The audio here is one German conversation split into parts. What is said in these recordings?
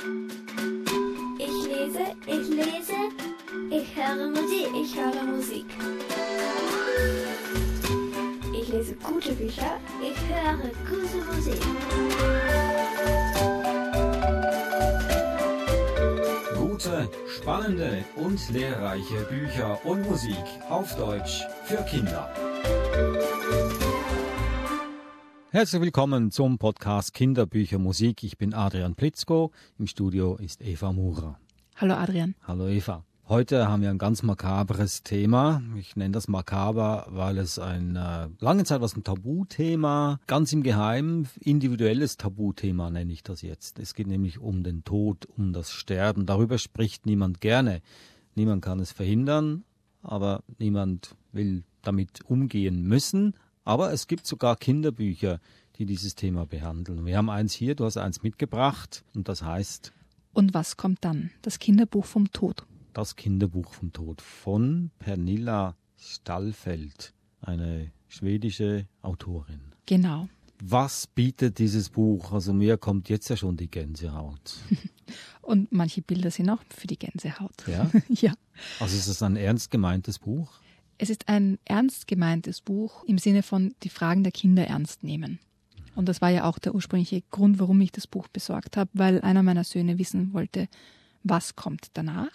Ich lese, ich höre Musik. Ich lese gute Bücher, ich höre gute Musik. Gute, spannende und lehrreiche Bücher und Musik auf Deutsch für Kinder. Herzlich willkommen zum Podcast Kinderbücher Musik. Ich bin Adrian Plitzko, im Studio ist Eva Murer. Hallo Adrian. Hallo Eva. Heute haben wir ein ganz makabres Thema. Ich nenne das makaber, weil es lange Zeit war es ein Tabuthema, ganz im Geheimen, individuelles Tabuthema nenne ich das jetzt. Es geht nämlich um den Tod, um das Sterben. Darüber spricht niemand gerne. Niemand kann es verhindern, aber niemand will damit umgehen müssen. Aber es gibt sogar Kinderbücher, die dieses Thema behandeln. Wir haben eins hier, du hast eins mitgebracht und das heißt... Und was kommt dann? Das Kinderbuch vom Tod. Das Kinderbuch vom Tod von Pernilla Stallfeld, eine schwedische Autorin. Genau. Was bietet dieses Buch? Also mir kommt jetzt ja schon die Gänsehaut. Und manche Bilder sind auch für die Gänsehaut. Ja? Ja. Also ist es ein ernst gemeintes Buch? Es ist ein ernst gemeintes Buch im Sinne von die Fragen der Kinder ernst nehmen. Und das war ja auch der ursprüngliche Grund, warum ich das Buch besorgt habe, weil einer meiner Söhne wissen wollte, was kommt danach.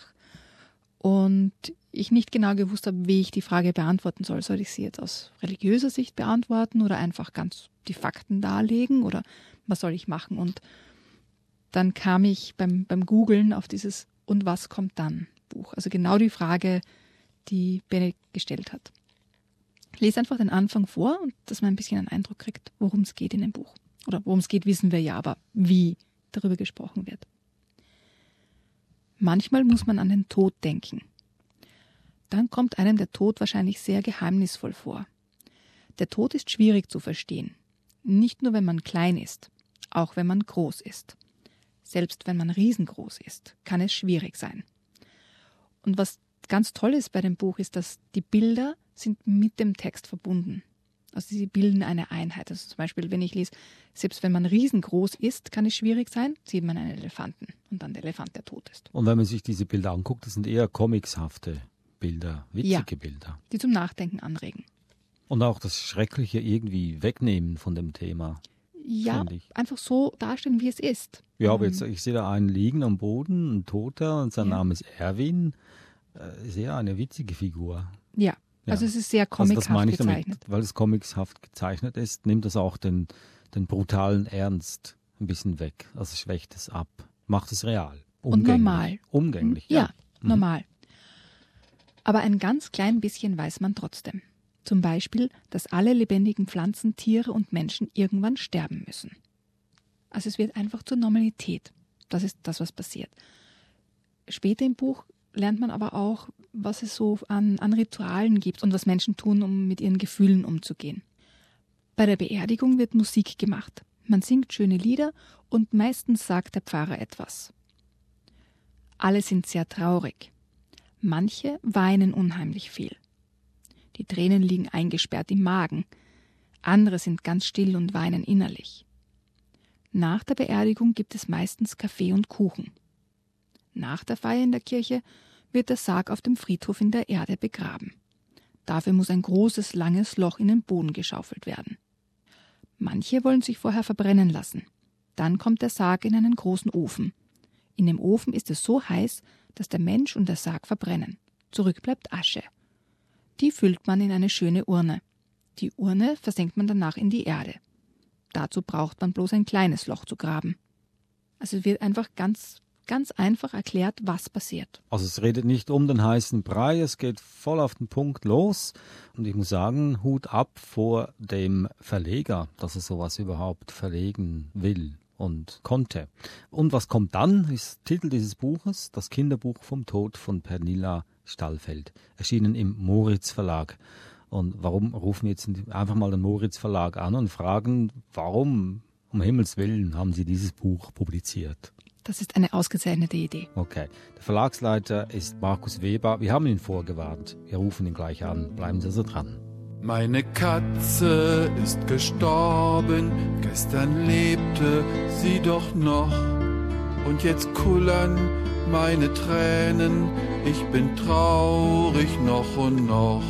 Und ich nicht genau gewusst habe, wie ich die Frage beantworten soll. Soll ich sie jetzt aus religiöser Sicht beantworten oder einfach ganz die Fakten darlegen oder was soll ich machen? Und dann kam ich beim Googlen auf dieses Und was kommt dann Buch. Also genau die Frage, die Bene gestellt hat. Ich lese einfach den Anfang vor und dass man ein bisschen einen Eindruck kriegt, worum es geht in dem Buch. Oder worum es geht, wissen wir ja, aber wie darüber gesprochen wird. Manchmal muss man an den Tod denken. Dann kommt einem der Tod wahrscheinlich sehr geheimnisvoll vor. Der Tod ist schwierig zu verstehen. Nicht nur, wenn man klein ist, auch wenn man groß ist. Selbst wenn man riesengroß ist, kann es schwierig sein. Und was ganz toll ist bei dem Buch, ist, dass die Bilder sind mit dem Text verbunden. Also sie bilden eine Einheit. Also zum Beispiel, wenn ich lese, selbst wenn man riesengroß ist, kann es schwierig sein, sieht man einen Elefanten und dann der Elefant, der tot ist. Und wenn man sich diese Bilder anguckt, das sind eher comicshafte Bilder, witzige Bilder. Die zum Nachdenken anregen. Und auch das Schreckliche irgendwie wegnehmen von dem Thema. Ja, einfach so darstellen, wie es ist. Ja, aber jetzt, ich sehe da einen liegen am Boden, ein Toter, und sein Name ist Erwin. Sehr eine witzige Figur. Ja, also es ist sehr comichaft gezeichnet. Damit, weil es comichaft gezeichnet ist, nimmt das auch den brutalen Ernst ein bisschen weg. Also schwächt es ab, macht es real. Und normal. Umgänglich, ja. Normal. Aber ein ganz klein bisschen weiß man trotzdem. Zum Beispiel, dass alle lebendigen Pflanzen, Tiere und Menschen irgendwann sterben müssen. Also es wird einfach zur Normalität. Das ist das, was passiert. Später im Buch lernt man aber auch, was es so an Ritualen gibt und was Menschen tun, um mit ihren Gefühlen umzugehen. Bei der Beerdigung wird Musik gemacht. Man singt schöne Lieder und meistens sagt der Pfarrer etwas. Alle sind sehr traurig. Manche weinen unheimlich viel. Die Tränen liegen eingesperrt im Magen. Andere sind ganz still und weinen innerlich. Nach der Beerdigung gibt es meistens Kaffee und Kuchen. Nach der Feier in der Kirche wird der Sarg auf dem Friedhof in der Erde begraben. Dafür muss ein großes, langes Loch in den Boden geschaufelt werden. Manche wollen sich vorher verbrennen lassen. Dann kommt der Sarg in einen großen Ofen. In dem Ofen ist es so heiß, dass der Mensch und der Sarg verbrennen. Zurück bleibt Asche. Die füllt man in eine schöne Urne. Die Urne versenkt man danach in die Erde. Dazu braucht man bloß ein kleines Loch zu graben. Also es wird einfach ganz einfach erklärt, was passiert. Also es redet nicht um den heißen Brei, es geht voll auf den Punkt los. Und ich muss sagen, Hut ab vor dem Verleger, dass er sowas überhaupt verlegen will und konnte. Und was kommt dann, ist der Titel dieses Buches, das Kinderbuch vom Tod von Pernilla Stallfeld, erschienen im Moritz Verlag. Und warum rufen wir jetzt einfach mal den Moritz Verlag an und fragen, warum, um Himmels Willen, haben Sie dieses Buch publiziert? Das ist eine ausgezeichnete Idee. Okay. Der Verlagsleiter ist Markus Weber. Wir haben ihn vorgewarnt. Wir rufen ihn gleich an. Bleiben Sie also dran. Meine Katze ist gestorben, gestern lebte sie doch noch. und jetzt kullern meine Tränen, ich bin traurig noch und noch.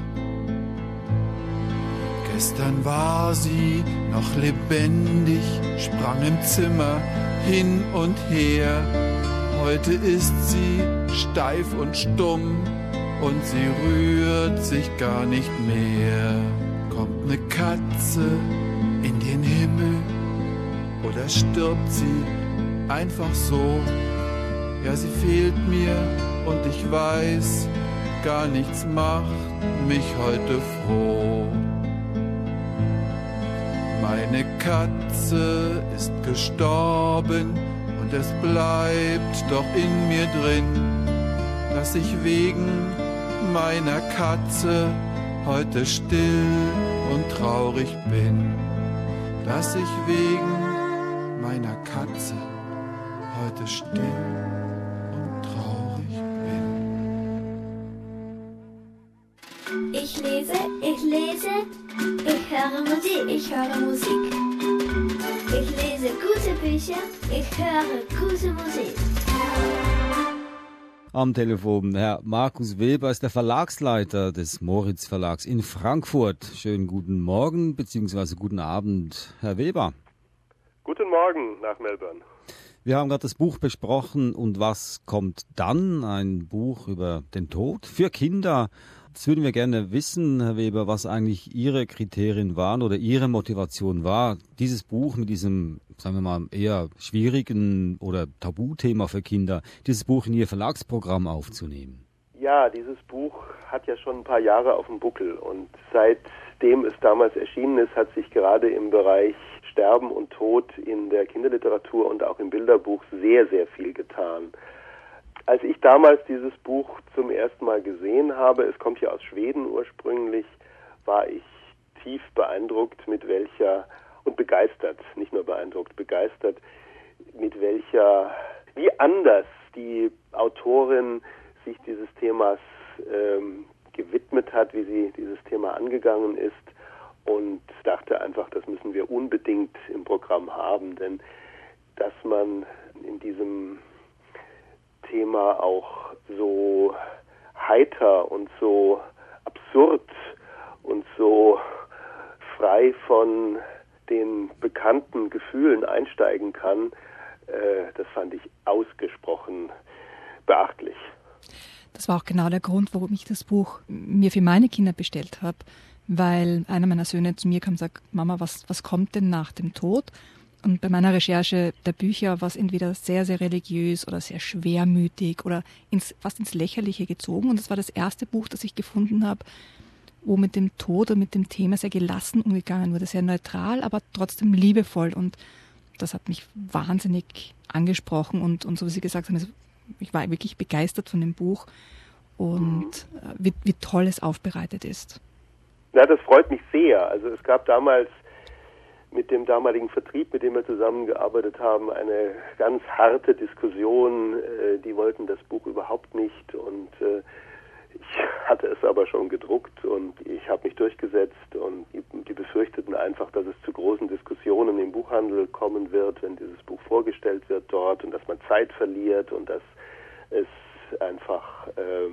Gestern war sie noch lebendig, sprang im Zimmer hin und her. Heute ist sie steif und stumm und sie rührt sich gar nicht mehr. Kommt ne Katze in den Himmel oder stirbt sie einfach so? Ja, sie fehlt mir und ich weiß, gar nichts macht mich heute froh. Meine Katze ist gestorben und es bleibt doch in mir drin, dass ich wegen meiner Katze heute still und traurig bin. Dass ich wegen meiner Katze heute still und traurig bin. Ich lese, ich höre Musik. Ich lese gute Bücher, ich höre gute Musik. Am Telefon Herr Markus Weber ist der Verlagsleiter des Moritz Verlags in Frankfurt. Schönen guten Morgen bzw. guten Abend, Herr Weber. Guten Morgen nach Melbourne. Wir haben gerade das Buch besprochen und was kommt dann? Ein Buch über den Tod für Kinder. Jetzt würden wir gerne wissen, Herr Weber, was eigentlich Ihre Kriterien waren oder Ihre Motivation war, dieses Buch mit diesem, sagen wir mal, eher schwierigen oder Tabuthema für Kinder, dieses Buch in Ihr Verlagsprogramm aufzunehmen. Ja, dieses Buch hat ja schon ein paar Jahre auf dem Buckel und seitdem es damals erschienen ist, hat sich gerade im Bereich Sterben und Tod in der Kinderliteratur und auch im Bilderbuch sehr, sehr viel getan. Als ich damals dieses Buch zum ersten Mal gesehen habe, es kommt ja aus Schweden ursprünglich, war ich tief beeindruckt und begeistert, nicht nur beeindruckt, begeistert, wie anders die Autorin sich dieses Themas gewidmet hat, wie sie dieses Thema angegangen ist und dachte einfach, das müssen wir unbedingt im Programm haben, denn dass man in diesem Thema auch so heiter und so absurd und so frei von den bekannten Gefühlen einsteigen kann, das fand ich ausgesprochen beachtlich. Das war auch genau der Grund, warum ich das Buch mir für meine Kinder bestellt habe, weil einer meiner Söhne zu mir kam und sagt, Mama, was kommt denn nach dem Tod? Und bei meiner Recherche der Bücher war es entweder sehr, sehr religiös oder sehr schwermütig oder fast ins Lächerliche gezogen. Und das war das erste Buch, das ich gefunden habe, wo mit dem Tod und mit dem Thema sehr gelassen umgegangen wurde, sehr neutral, aber trotzdem liebevoll. Und das hat mich wahnsinnig angesprochen. Und so wie Sie gesagt haben, ich war wirklich begeistert von dem Buch und wie toll es aufbereitet ist. Na, das freut mich sehr. Also es gab damals mit dem damaligen Vertrieb, mit dem wir zusammengearbeitet haben, eine ganz harte Diskussion. Die wollten das Buch überhaupt nicht und ich hatte es aber schon gedruckt und ich habe mich durchgesetzt und die befürchteten einfach, dass es zu großen Diskussionen im Buchhandel kommen wird, wenn dieses Buch vorgestellt wird dort und dass man Zeit verliert und dass es einfach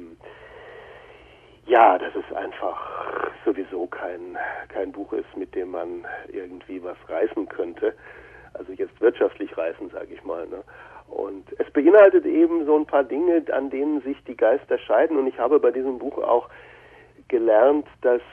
dass es einfach sowieso kein Buch ist, mit dem man irgendwie was reißen könnte. Also jetzt wirtschaftlich reißen, sage ich mal. Ne? Und es beinhaltet eben so ein paar Dinge, an denen sich die Geister scheiden. Und ich habe bei diesem Buch auch gelernt,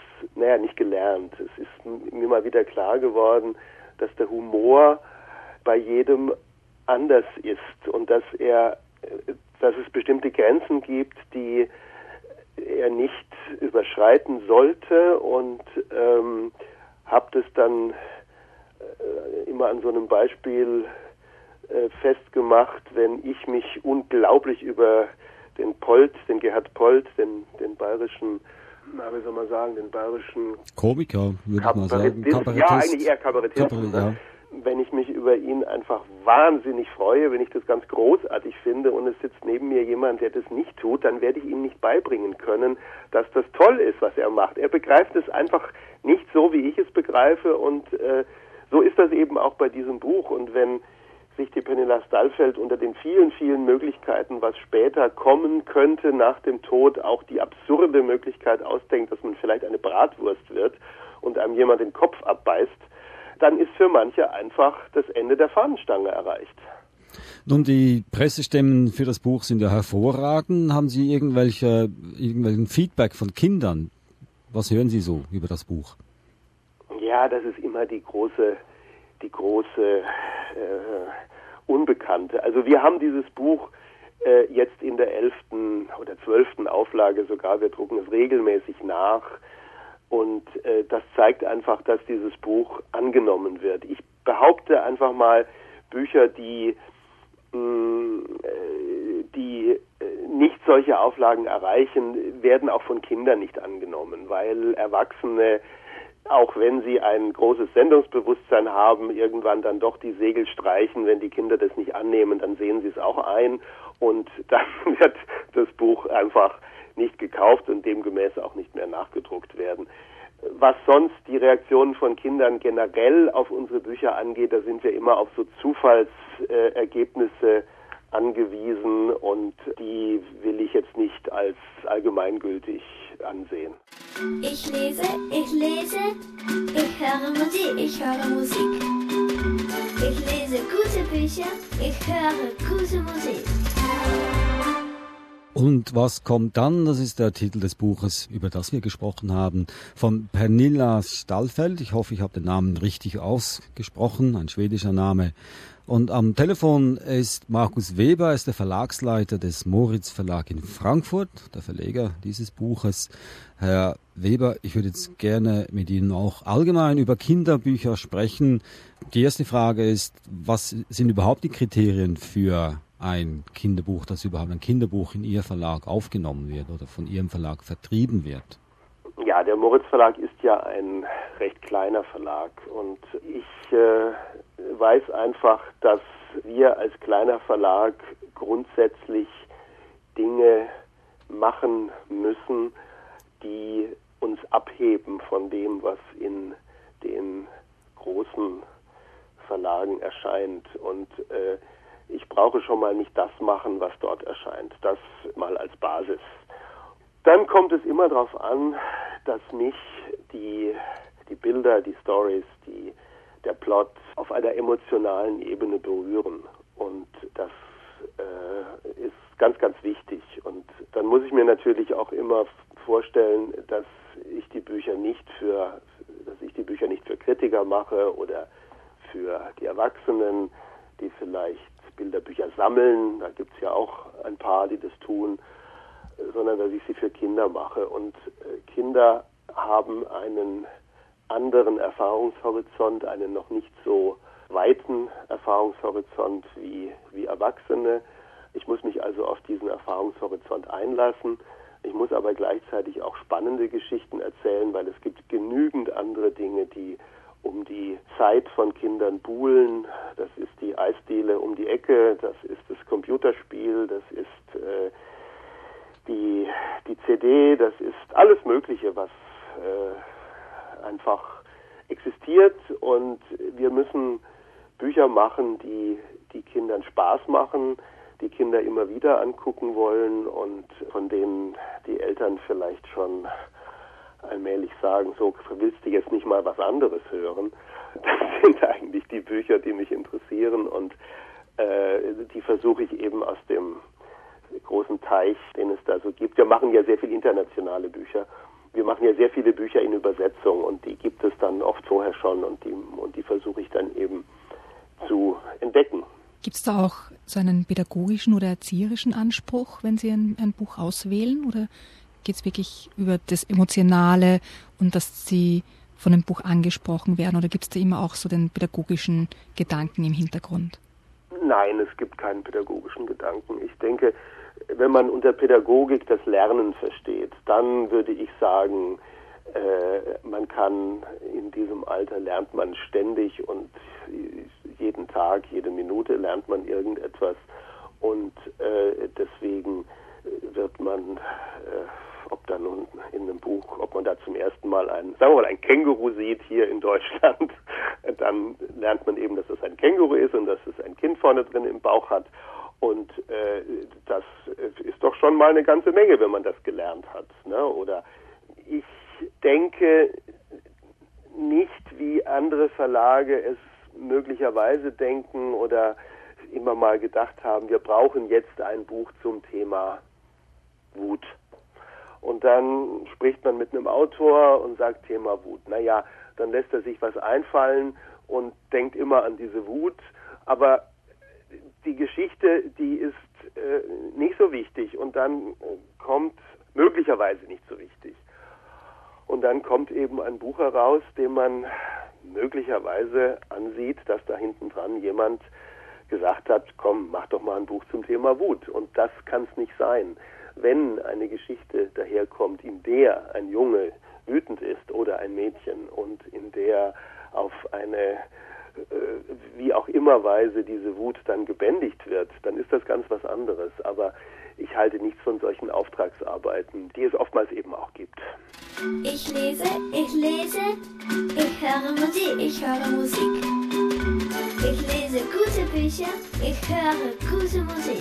es ist mir mal wieder klar geworden, dass der Humor bei jedem anders ist und dass es bestimmte Grenzen gibt, die er nicht überschreiten sollte und habe das dann immer an so einem Beispiel festgemacht, wenn ich mich unglaublich über den Gerhard Polt, den bayerischen, den bayerischen Komiker, würde ich mal sagen. Ja, eigentlich eher Kabarettist. Wenn ich mich über ihn einfach wahnsinnig freue, wenn ich das ganz großartig finde und es sitzt neben mir jemand, der das nicht tut, dann werde ich ihm nicht beibringen können, dass das toll ist, was er macht. Er begreift es einfach nicht so, wie ich es begreife und so ist das eben auch bei diesem Buch. Und wenn sich die Pernilla Stalfeld unter den vielen, vielen Möglichkeiten, was später kommen könnte nach dem Tod, auch die absurde Möglichkeit ausdenkt, dass man vielleicht eine Bratwurst wird und einem jemand den Kopf abbeißt, dann ist für manche einfach das Ende der Fahnenstange erreicht. Nun, die Pressestimmen für das Buch sind ja hervorragend. Haben Sie irgendwelchen Feedback von Kindern? Was hören Sie so über das Buch? Ja, das ist immer die große Unbekannte. Also wir haben dieses Buch jetzt in der 11. oder 12. Auflage sogar, wir drucken es regelmäßig nach und das zeigt einfach, dass dieses Buch angenommen wird. Ich behaupte einfach mal, Bücher, die nicht solche Auflagen erreichen, werden auch von Kindern nicht angenommen, weil Erwachsene, auch wenn sie ein großes Sendungsbewusstsein haben, irgendwann dann doch die Segel streichen. Wenn die Kinder das nicht annehmen, dann sehen sie es auch ein und dann wird das Buch einfach nicht gekauft und demgemäß auch nicht mehr nachgedruckt werden. Was sonst die Reaktionen von Kindern generell auf unsere Bücher angeht, da sind wir immer auf so Zufallsergebnisse angewiesen und die will ich jetzt nicht als allgemeingültig ansehen. Ich lese, ich höre Musik, ich höre Musik. Ich lese gute Bücher, ich höre gute Musik. Und was kommt dann? Das ist der Titel des Buches, über das wir gesprochen haben, von Pernilla Stalfeld. Ich hoffe, ich habe den Namen richtig ausgesprochen, ein schwedischer Name. Und am Telefon ist Markus Weber, er ist der Verlagsleiter des Moritz Verlag in Frankfurt, der Verleger dieses Buches. Herr Weber, ich würde jetzt gerne mit Ihnen auch allgemein über Kinderbücher sprechen. Die erste Frage ist, was sind überhaupt die Kriterien für ein Kinderbuch, dass überhaupt ein Kinderbuch in Ihr Verlag aufgenommen wird oder von Ihrem Verlag vertrieben wird? Ja, der Moritz Verlag ist ja ein recht kleiner Verlag und ich weiß einfach, dass wir als kleiner Verlag grundsätzlich Dinge machen müssen, die uns abheben von dem, was in den großen Verlagen erscheint. Und ich brauche schon mal nicht das machen, was dort erscheint. Das mal als Basis. Dann kommt es immer darauf an, dass mich die Bilder, die Stories, der Plot auf einer emotionalen Ebene berühren. Und das ist ganz, ganz wichtig. Und dann muss ich mir natürlich auch immer vorstellen, dass ich die Bücher nicht für Kritiker mache oder für die Erwachsenen, die vielleicht Bilderbücher sammeln. Da gibt es ja auch ein paar, die das tun, sondern dass ich sie für Kinder mache. Und Kinder haben einen anderen Erfahrungshorizont, einen noch nicht so weiten Erfahrungshorizont wie Erwachsene. Ich muss mich also auf diesen Erfahrungshorizont einlassen. Ich muss aber gleichzeitig auch spannende Geschichten erzählen, weil es gibt genügend andere Dinge, die um die Zeit von Kindern buhlen. Das ist die Eisdiele um die Ecke, das ist das Computerspiel, das ist die CD, das ist alles Mögliche, was einfach existiert, und wir müssen Bücher machen, die Kindern Spaß machen, die Kinder immer wieder angucken wollen und von denen die Eltern vielleicht schon allmählich sagen, so willst du jetzt nicht mal was anderes hören. Das sind eigentlich die Bücher, die mich interessieren, und die versuche ich eben aus dem großen Teich, den es da so gibt. Wir machen ja sehr viel internationale Bücher. Wir machen ja sehr viele Bücher in Übersetzung, und die gibt es dann oft vorher schon, und die versuche ich dann eben zu entdecken. Gibt es da auch so einen pädagogischen oder erzieherischen Anspruch, wenn Sie ein Buch auswählen, oder geht es wirklich über das Emotionale und dass Sie von dem Buch angesprochen werden, oder gibt es da immer auch so den pädagogischen Gedanken im Hintergrund? Nein, es gibt keinen pädagogischen Gedanken. Ich denke, wenn man unter Pädagogik das Lernen versteht, dann würde ich sagen, man kann in diesem Alter lernt man ständig, und jeden Tag, jede Minute lernt man irgendetwas, und deswegen wird man, ob da nun in einem Buch, ob man da zum ersten Mal ein Känguru sieht hier in Deutschland dann lernt man eben, dass das ein Känguru ist und dass es ein Kind vorne drin im Bauch hat. Und das ist doch schon mal eine ganze Menge, wenn man das gelernt hat. Ne? Oder ich denke nicht, wie andere Verlage es möglicherweise denken oder immer mal gedacht haben, wir brauchen jetzt ein Buch zum Thema Wut. Und dann spricht man mit einem Autor und sagt Thema Wut. Naja, dann lässt er sich was einfallen und denkt immer an diese Wut. Aber die Geschichte, die ist nicht so wichtig und dann kommt möglicherweise nicht so wichtig. Und dann kommt eben ein Buch heraus, dem man möglicherweise ansieht, dass da hinten dran jemand gesagt hat, komm, mach doch mal ein Buch zum Thema Wut. Und das kann es nicht sein. Wenn eine Geschichte daherkommt, in der ein Junge wütend ist oder ein Mädchen und in der auf eine wie auch immer Weise diese Wut dann gebändigt wird, dann ist das ganz was anderes. Aber ich halte nichts von solchen Auftragsarbeiten, die es oftmals eben auch gibt. Ich lese, ich höre Musik, ich höre Musik. Ich lese gute Bücher, ich höre gute Musik.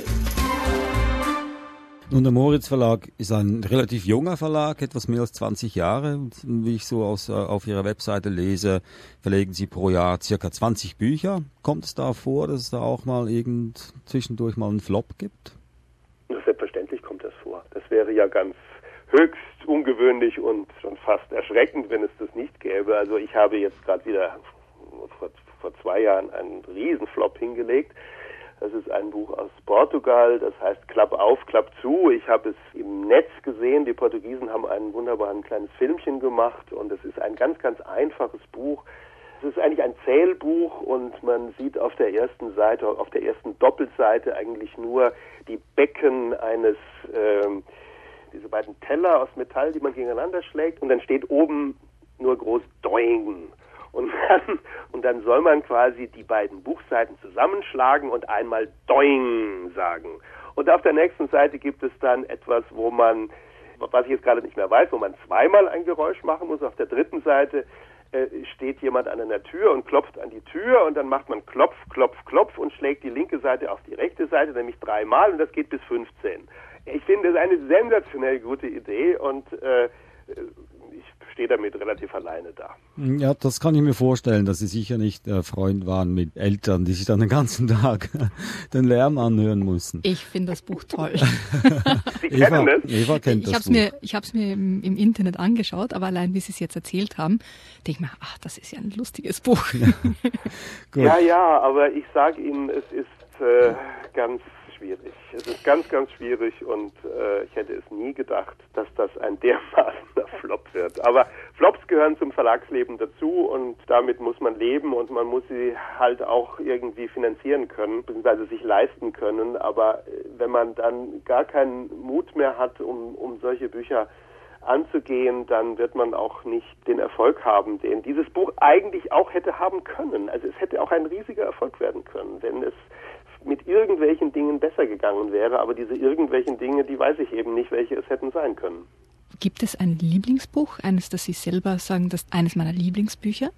Nun, der Moritz Verlag ist ein relativ junger Verlag, etwas mehr als 20 Jahre. Wie ich so auf Ihrer Webseite lese, verlegen Sie pro Jahr circa 20 Bücher. Kommt es da vor, dass es da auch mal zwischendurch mal einen Flop gibt? Selbstverständlich kommt das vor. Das wäre ja ganz höchst ungewöhnlich und schon fast erschreckend, wenn es das nicht gäbe. Also ich habe jetzt gerade wieder vor 2 Jahren einen Riesenflop hingelegt. Das ist ein Buch aus Portugal, das heißt Klapp auf, Klapp zu. Ich habe es im Netz gesehen, die Portugiesen haben ein wunderbares kleines Filmchen gemacht und es ist ein ganz, ganz einfaches Buch. Es ist eigentlich ein Zählbuch und man sieht auf der ersten Seite, auf der ersten Doppelseite eigentlich nur die Becken eines, diese beiden Teller aus Metall, die man gegeneinander schlägt und dann steht oben nur groß Doing. Und dann soll man quasi die beiden Buchseiten zusammenschlagen und einmal Doing sagen. Und auf der nächsten Seite gibt es dann etwas, wo man, was ich jetzt gerade nicht mehr weiß, wo man zweimal ein Geräusch machen muss. Auf der dritten Seite steht jemand an einer Tür und klopft an die Tür und dann macht man Klopf, Klopf, Klopf und schlägt die linke Seite auf die rechte Seite, nämlich 3-mal und das geht bis 15. Ich finde das eine sensationell gute Idee und ich stehe damit relativ alleine da. Ja, das kann ich mir vorstellen, dass Sie sicher nicht Freund waren mit Eltern, die sich dann den ganzen Tag den Lärm anhören mussten. Ich finde das Buch toll. Sie kennen es? Eva kennt das Buch. Ich habe es mir im Internet angeschaut, aber allein wie Sie es jetzt erzählt haben, denke ich mir, ach, das ist ja ein lustiges Buch. Gut. Ja, aber ich sage Ihnen, es ist ganz schwierig. Es ist ganz, ganz schwierig und ich hätte es nie gedacht, dass das ein dermaßener Flop wird. Aber Flops gehören zum Verlagsleben dazu und damit muss man leben und man muss sie halt auch irgendwie finanzieren können, beziehungsweise sich leisten können. Aber wenn man dann gar keinen Mut mehr hat, um solche Bücher anzugehen, dann wird man auch nicht den Erfolg haben, den dieses Buch eigentlich auch hätte haben können. Also es hätte auch ein riesiger Erfolg werden können, wenn es mit irgendwelchen Dingen besser gegangen wäre, aber diese irgendwelchen Dinge, die weiß ich eben nicht, welche es hätten sein können. Gibt es ein Lieblingsbuch, eines, das Sie selber sagen, das ist eines meiner Lieblingsbücher?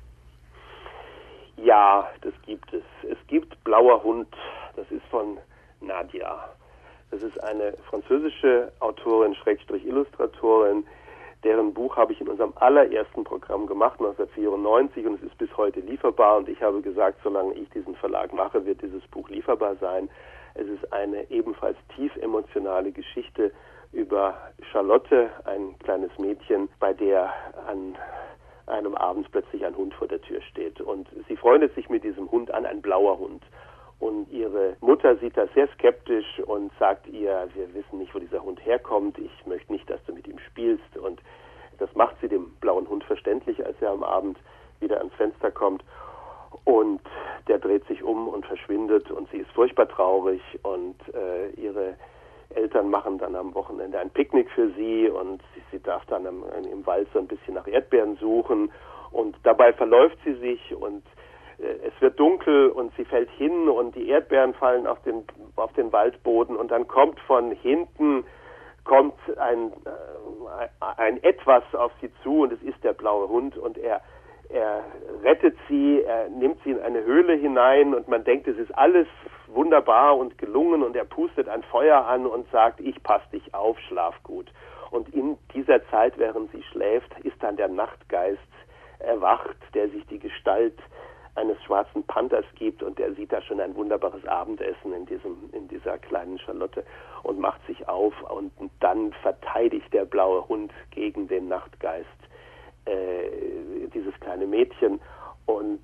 Ja, das gibt es. Es gibt Blauer Hund, das ist von Nadia. Das ist eine französische Autorin, Illustratorin, deren Buch habe ich in unserem allerersten Programm gemacht, 1994, und es ist bis heute lieferbar. Und ich habe gesagt, solange ich diesen Verlag mache, wird dieses Buch lieferbar sein. Es ist eine ebenfalls tief emotionale Geschichte über Charlotte, ein kleines Mädchen, bei der an einem Abend plötzlich ein Hund vor der Tür steht. Und sie freundet sich mit diesem Hund an, ein blauer Hund. Und ihre Mutter sieht das sehr skeptisch und sagt ihr, wir wissen nicht, wo dieser Hund herkommt, ich möchte nicht, dass du mit ihm spielst. Und das macht sie dem blauen Hund verständlich, als er am Abend wieder ans Fenster kommt. Und der dreht sich um und verschwindet und sie ist furchtbar traurig und ihre Eltern machen dann am Wochenende ein Picknick für sie und sie darf dann im Wald so ein bisschen nach Erdbeeren suchen und dabei verläuft sie sich und es wird dunkel und sie fällt hin und die Erdbeeren fallen auf den Waldboden und dann kommt von hinten ein Etwas auf sie zu und es ist der blaue Hund und er er rettet sie, er nimmt sie in eine Höhle hinein und man denkt, es ist alles wunderbar und gelungen und er pustet ein Feuer an und sagt, ich pass dich auf, schlaf gut. Und in dieser Zeit, während sie schläft, ist dann der Nachtgeist erwacht, der sich die Gestalt eines schwarzen Panthers gibt und der sieht da schon ein wunderbares Abendessen in dieser kleinen Charlotte und macht sich auf und dann verteidigt der blaue Hund gegen den Nachtgeist dieses kleine Mädchen und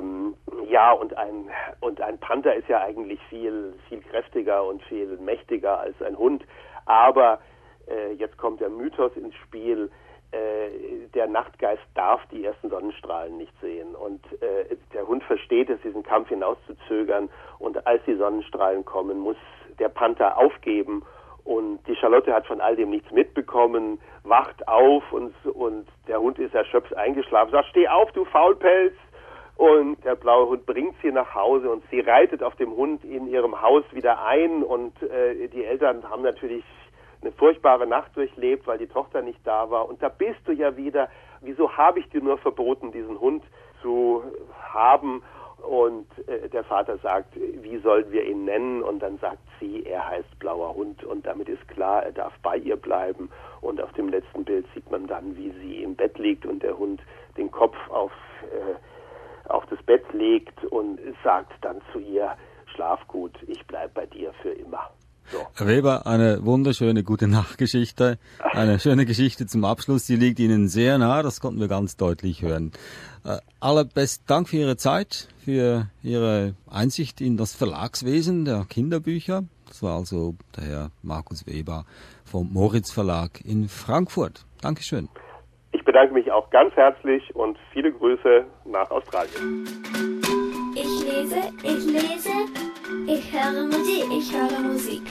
ein Panther ist ja eigentlich viel kräftiger und viel mächtiger als ein Hund, aber jetzt kommt der Mythos ins Spiel. Der Nachtgeist darf die ersten Sonnenstrahlen nicht sehen und der Hund versteht es, diesen Kampf hinauszuzögern und als die Sonnenstrahlen kommen, muss der Panther aufgeben und die Charlotte hat von all dem nichts mitbekommen, wacht auf und der Hund ist erschöpft eingeschlafen, sagt, steh auf, du Faulpelz! Und der blaue Hund bringt sie nach Hause und sie reitet auf dem Hund in ihrem Haus wieder ein und die Eltern haben natürlich eine furchtbare Nacht durchlebt, weil die Tochter nicht da war. Und da bist du ja wieder, wieso habe ich dir nur verboten, diesen Hund zu haben? Und der Vater sagt, wie sollen wir ihn nennen? Und dann sagt sie, er heißt blauer Hund. Und damit ist klar, er darf bei ihr bleiben. Und auf dem letzten Bild sieht man dann, wie sie im Bett liegt und der Hund den Kopf auf das Bett legt und sagt dann zu ihr, schlaf gut, ich bleib bei dir für immer. So. Herr Weber, eine wunderschöne Gute-Nacht-Geschichte, eine schöne Geschichte zum Abschluss, die liegt Ihnen sehr nah, das konnten wir ganz deutlich hören. Allerbesten Dank für Ihre Zeit, für Ihre Einsicht in das Verlagswesen der Kinderbücher. Das war also der Herr Markus Weber vom Moritz Verlag in Frankfurt. Dankeschön. Ich bedanke mich auch ganz herzlich und viele Grüße nach Australien. Ich lese, ich höre Musik.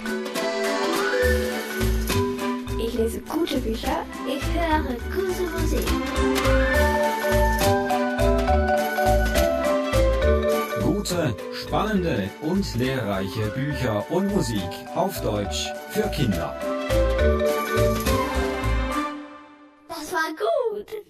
Ich lese gute Bücher, ich höre gute Musik. Gute, spannende und lehrreiche Bücher und Musik auf Deutsch für Kinder. Das war gut.